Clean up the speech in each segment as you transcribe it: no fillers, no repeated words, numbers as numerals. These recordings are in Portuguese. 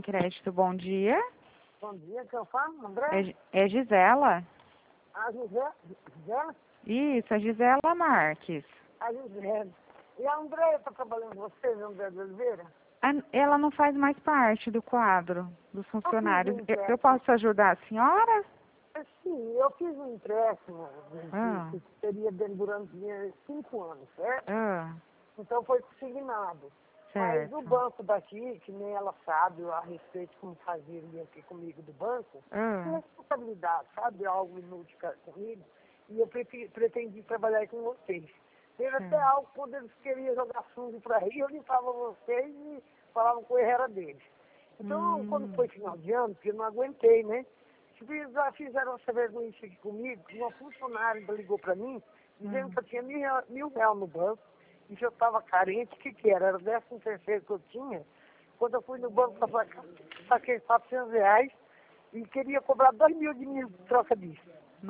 Tem Crédito, bom dia. Bom dia, que eu falo, André? É Gisela? A Gisele? Gisele? Isso, a Gisela Marques. A Gisele. E a Andréia está trabalhando com vocês, André de Oliveira? Ela não faz mais parte do quadro dos funcionários. Eu posso ajudar a senhora? Sim, eu fiz um empréstimo Ah. que seria durante 5 anos, certo? Ah, Então foi consignado. Mas certo. o banco daqui, que nem ela sabe a respeito como faziam aqui comigo do banco, Ah. responsabilidade, sabe? Algo inútil comigo. E eu pretendi trabalhar com vocês. Teve até algo quando eles queriam jogar fundo para aí, eu limpava vocês e falava que o erro era deles. Então, quando foi final de ano, porque eu não aguentei, né? Já fizeram essa vergonha aqui comigo, uma funcionária ainda ligou para mim, dizendo que eu tinha R$ 1.000 no banco, e que eu estava carente, o que era? Era o 13º que eu tinha. Quando eu fui no banco, eu saquei R$ 400 e queria cobrar 2.000 de mim de troca disso.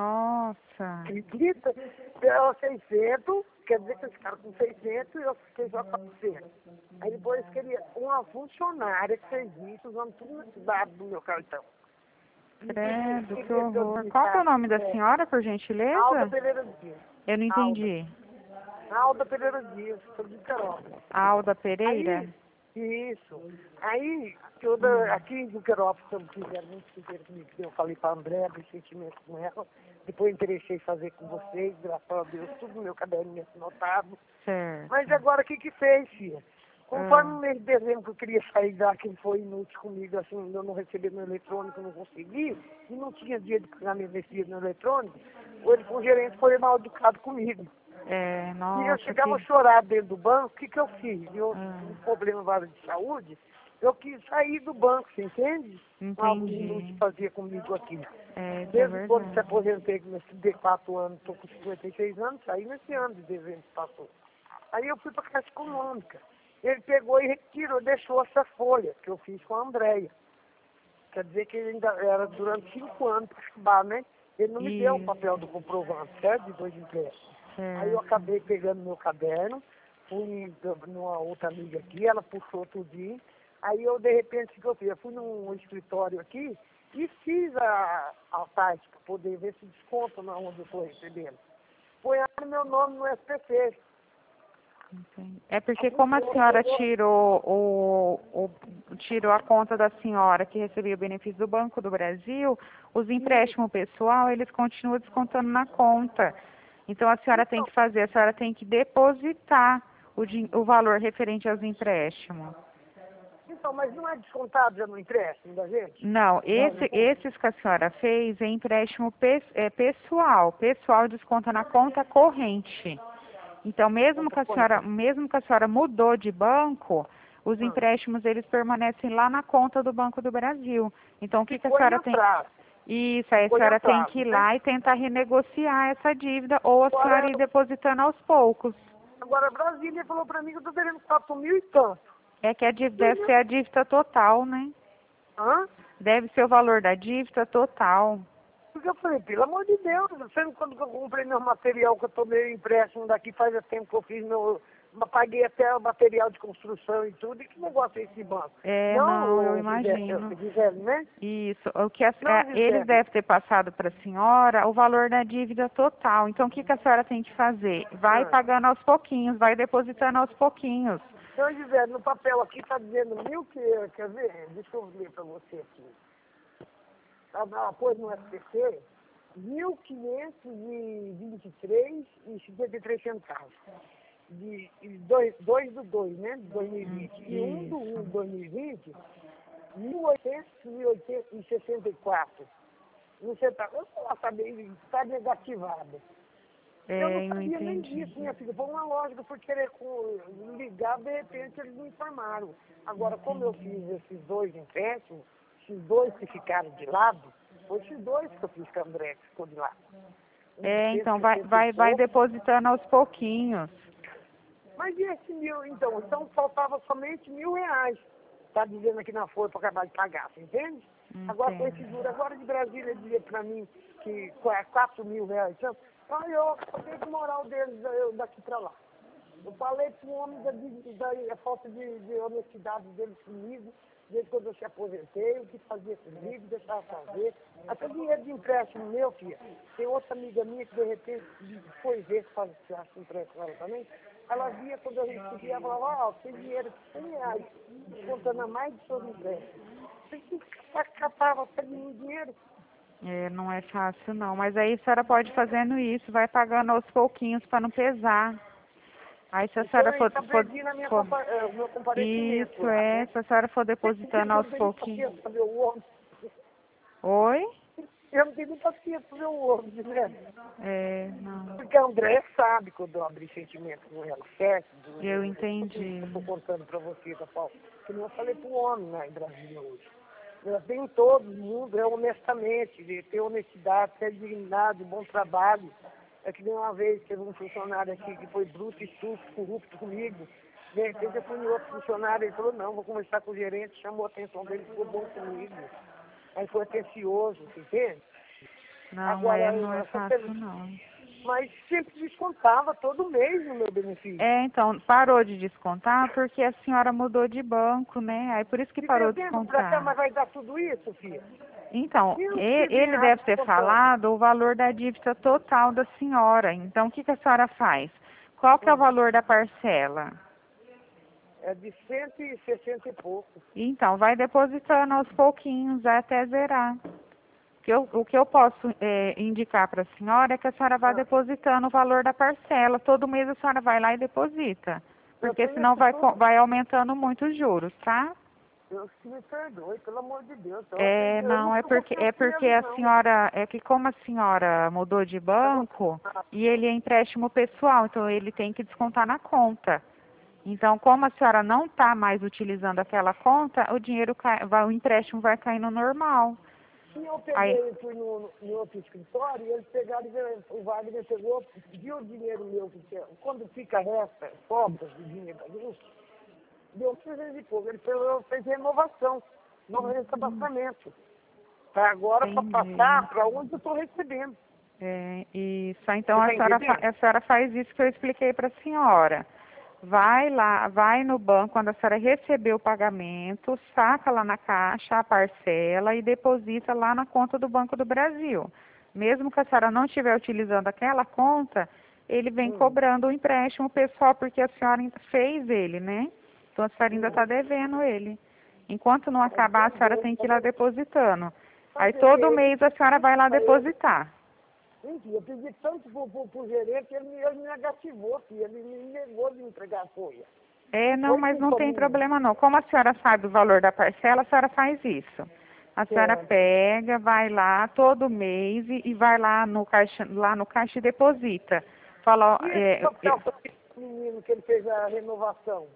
Nossa. Acredita? Eu 600, quer dizer que esse cara com 600 e eu fiquei só 400. Aí depois queria uma funcionária que fez isso, usando tudo os dados do meu cartão. Credo, que horror. Qual que é o nome da senhora, por gentileza? Alda Pereira Dias. Eu não entendi. Alda Pereira Dias, sou de Querópolis. Alda Pereira? Aí, isso. Aí, aqui em Querópolis, quando fizeram muito fizeram comigo, eu falei para a André, do sentimento com ela, depois interessei em fazer com vocês, graças a Deus, tudo no meu caderninho anotado. Certo. Mas agora, o que fez, filha? Conforme o mês de dezembro que eu queria sair daqui, foi inútil comigo, assim, eu não recebi no eletrônico, não consegui, e não tinha dia de pagamento desse dia no eletrônico, o gerente foi mal educado comigo. Nossa. E eu chegava a chorar dentro do banco, o que eu fiz? Um problema vários de saúde, eu quis sair do banco, você entende? Algo inútil fazia comigo aqui. Desde quando se aposentei com meus 34 anos, estou com 56 anos, saí nesse ano de dezembro que passou. Aí eu fui para a Caixa Econômica. Ele pegou e retirou, deixou essa folha que eu fiz com a Andréia. Quer dizer que ele ainda era durante 5 anos para acabar, né? Ele não me deu o papel do comprovante, certo? De 2 empréstimos. Aí eu acabei pegando meu caderno, fui numa outra amiga aqui, ela puxou tudinho. Aí eu, de repente, o que eu fiz? Eu fui num escritório aqui e fiz a parte para poder ver se desconto na onde eu estou recebendo. Põe meu nome no SPC. É porque como a senhora tirou a conta da senhora que recebia o benefício do Banco do Brasil, os empréstimos pessoal, eles continuam descontando na conta. Então a senhora tem que fazer, a senhora tem que depositar o valor referente aos empréstimos. Então, mas não é descontado já no empréstimo da gente? Não, esses que a senhora fez é empréstimo pessoal. Pessoal desconta na conta corrente. Então, mesmo que a senhora mudou de banco, os empréstimos eles permanecem lá na conta do Banco do Brasil. Então, o que a senhora tem? Isso, aí a senhora tem que ir lá e tentar renegociar essa dívida ou a senhora ir depositando aos poucos. Agora, a Brasília falou para mim que eu estou devendo 4.000 e tanto. É que a dívida deve ser a dívida total, né? Hã? Deve ser o valor da dívida total. Porque eu falei, pelo amor de Deus, sendo quando eu comprei meu material que eu tomei empréstimo daqui, faz tempo que eu fiz paguei até o material de construção e tudo, e que negócio é esse banco? Não, eu imagino. Gisele, né? Isso, eles devem ter passado para a senhora o valor da dívida total. Então, o que a senhora tem que fazer? Vai pagando aos pouquinhos, vai depositando aos pouquinhos. Então, Gisele, no papel aqui está dizendo quer ver? Deixa eu ler para você aqui. Pois no SPC, 1.523,53 centavos. De 2/2, né? De 2020. E 1/1 de 2020, 1.864. Não sei, eu não sabia, está negativado. Eu não sabia nem disso, minha filha. Foi uma lógica, por querer ligar, de repente eles me informaram. Agora, como eu fiz esses 2 empréstimos, esses 2 que ficaram de lado, foi esses 2 que eu fiz com a André, que ficou de lado. Então vai depositando aos pouquinhos. Mas e esse 1.000, então faltava somente R$ 1.000. Está dizendo aqui na folha para acabar de pagar, você entende? Agora com esse juro, agora de Brasília dizia para mim que é R$ 4.000. Então, eu acabei com moral deles daqui para lá. Eu falei para o homem da falta de honestidade deles comigo, Desde quando eu se aposentei, o que fazia comigo, deixava fazer. Até dinheiro de empréstimo meu, filha. Tem outra amiga minha que de repente foi ver se faz empréstimo ela também. Ela via quando eu recebia, ela falava, tem dinheiro de 100 reais, descontando a mais de seus empréstimos. Você que catava até de mim dinheiro. É, não é fácil não, mas aí a senhora pode ir fazendo isso, vai pagando aos pouquinhos para não pesar. Aí se a senhora for, O meu comparecimento. Isso é, se a senhora for depositando aos pouquinhos. Oi? Eu não tenho nem paciência para ver o outro, né? É, não. Porque a André sabe quando eu abri sentimento com ela, certo? Eu entendi. Eu estou contando para você, da Paulo. Que eu falei para o homem lá em Brasília hoje. Eu tenho todo mundo, honestamente, de ter honestidade, ter dignidade, bom trabalho. É que nem uma vez teve um funcionário aqui que foi bruto e sujo, corrupto comigo. De repente eu fui em outro funcionário, ele falou, não, vou conversar com o gerente, chamou a atenção dele, ficou bom comigo. Aí foi atencioso, você entende? Não, Agora, não é fácil não. Mas sempre descontava todo mês no meu benefício. É, então, parou de descontar porque a senhora mudou de banco, né? Aí por isso que parou de descontar. Mas vai dar tudo isso, filha? Então, ele deve ter falado o valor da dívida total da senhora. Então, o que a senhora faz? Qual que é o valor da parcela? É de 160 e pouco. Então, vai depositando aos pouquinhos até zerar. O que eu posso indicar para a senhora é que a senhora vá depositando o valor da parcela. Todo mês a senhora vai lá e deposita. Porque senão vai aumentando muito os juros, tá? Deus que me perdoe, pelo amor de Deus. Não, é porque a senhora, é que como a senhora mudou de banco e ele é empréstimo pessoal, então ele tem que descontar na conta. Então, como a senhora não está mais utilizando aquela conta, o dinheiro o empréstimo vai cair no normal. E eu peguei, fui no outro escritório e eles pegaram, o Wagner pegou, viu o dinheiro meu, quando fica resta, sobras de dinheiro da gente, deu 300 e pouco. Ele fez renovação, novo restabacamento. Para agora, para passar para onde eu estou recebendo. Isso. Então a senhora faz isso que eu expliquei para a senhora. Vai lá, vai no banco, quando a senhora receber o pagamento, saca lá na caixa a parcela e deposita lá na conta do Banco do Brasil. Mesmo que a senhora não estiver utilizando aquela conta, ele vem cobrando o empréstimo pessoal, porque a senhora fez ele, né? Então a senhora ainda está devendo ele. Enquanto não acabar, a senhora tem que ir lá depositando. Aí todo mês a senhora vai lá depositar. Eu pedi tanto pro gerente, ele me negativou, ele me negou de entregar a folha. Não, mas não tem problema não. Como a senhora sabe o valor da parcela, a senhora faz isso. A senhora pega, vai lá todo mês e vai lá no caixa e deposita. Fala, O menino que ele fez a renovação.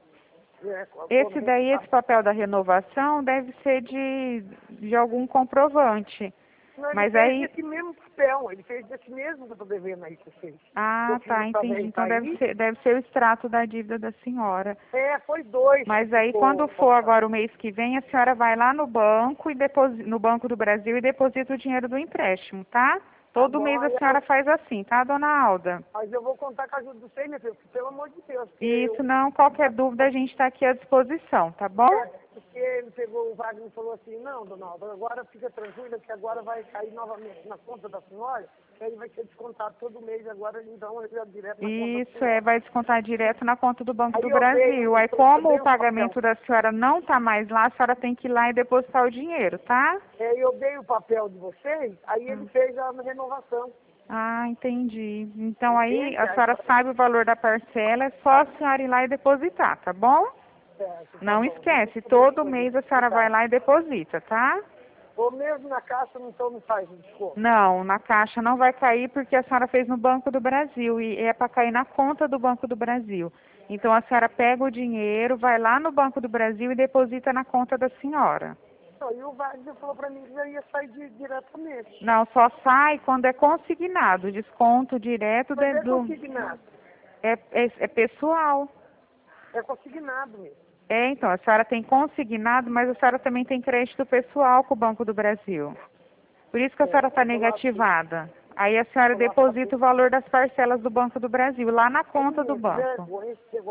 Esse papel da renovação deve ser de algum comprovante. Não, mas ele aí fez esse mesmo papel, ele fez desse mesmo que eu estou devendo aí que você fez. Ah, tá, entendi. Então deve ser o extrato da dívida da senhora. Foi 2. Mas aí quando for agora o mês que vem, a senhora vai lá no banco no Banco do Brasil e deposita o dinheiro do empréstimo, tá? Todo mês a senhora faz assim, tá, dona Alda? Mas eu vou contar com a ajuda do senhor, meu filho, pelo amor de Deus. Isso, não, qualquer dúvida a gente está aqui à disposição, tá bom? Porque ele pegou o Wagner e falou assim, não, dona Alda, agora fica tranquila que agora vai cair novamente na conta da senhora, que aí vai ser descontado todo mês, agora então ele vai direto na conta da senhora. Vai descontar direto na conta do Banco do Brasil. Aí como o pagamento da senhora não está mais lá, a senhora tem que ir lá e depositar o dinheiro, tá? Eu dei o papel de vocês, aí ele fez a renovação. Ah, entendi. Então aí a senhora sabe o valor da parcela, é só a senhora ir lá e depositar, tá bom? Não esquece, todo mês a senhora vai lá e deposita, tá? Ou mesmo na caixa não faz o desconto? Não, na caixa não vai cair porque a senhora fez no Banco do Brasil e é para cair na conta do Banco do Brasil. Então a senhora pega o dinheiro, vai lá no Banco do Brasil e deposita na conta da senhora. E o Wagner falou para mim que eu ia sair diretamente. Não, só sai quando é consignado, desconto direto Mas é consignado? É pessoal. É consignado mesmo. Então, a senhora tem consignado, mas a senhora também tem crédito pessoal com o Banco do Brasil. Por isso que a senhora está negativada. Aí a senhora deposita o valor das parcelas do Banco do Brasil, lá na conta do banco.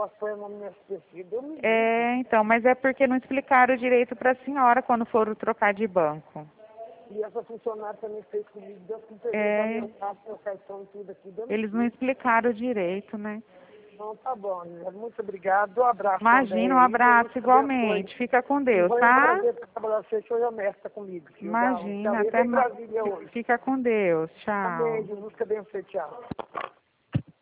Então, mas é porque não explicaram direito para a senhora quando foram trocar de banco. E essa funcionária também fez comigo, Deus me perdoe, meu cartão e tudo aqui. Eles não explicaram direito, né? Então, tá bom, muito obrigado. Um abraço. Imagina, um abraço igualmente. Fica com Deus, tá? Você foi honesta comigo. Imagina, até mais. Fica com Deus. Tchau. Amém, Jesus te abençoe, tchau.